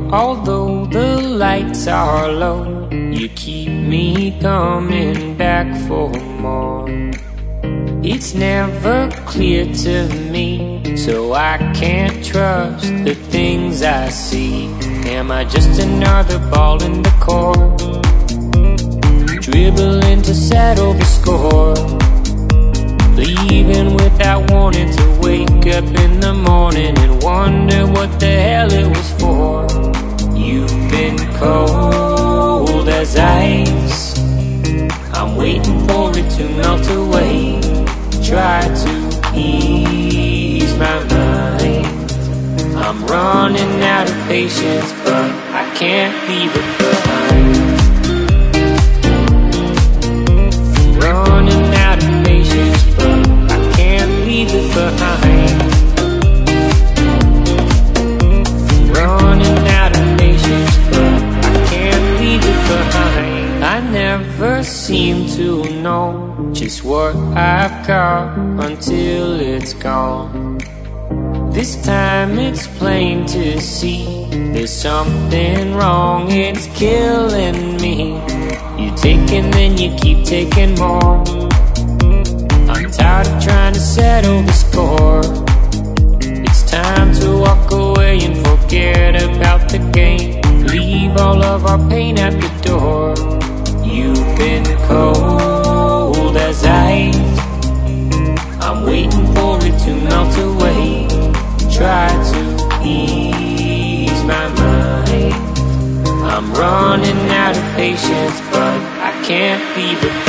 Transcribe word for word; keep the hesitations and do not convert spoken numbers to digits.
Although the lights are low, you keep me coming back for more. It's never clear to me, so I can't trust the things I see. Am I just another ball in the court, dribbling to settle the score, leaving without wanting to wake up in the morning and wonder what the hell it was for? You've been cold as ice, I'm waiting for it to melt away. Try to ease my mind, I'm running out of patience, but I can't leave it behind. Running out of patience, but I can't leave it behind. Running out of patience, but I can't leave it behind. I never seem to know just what I've got until it's gone. This time it's plain to see there's something wrong, it's killing me. You take and then you keep taking more. I'm tired of trying to settle the score. It's time to walk away and forget about the game. Leave all of our pain at the door. You've been cold as ice, I'm waiting for it to melt away. Try to ease my mind, I'm running out of patience, but I can't leave it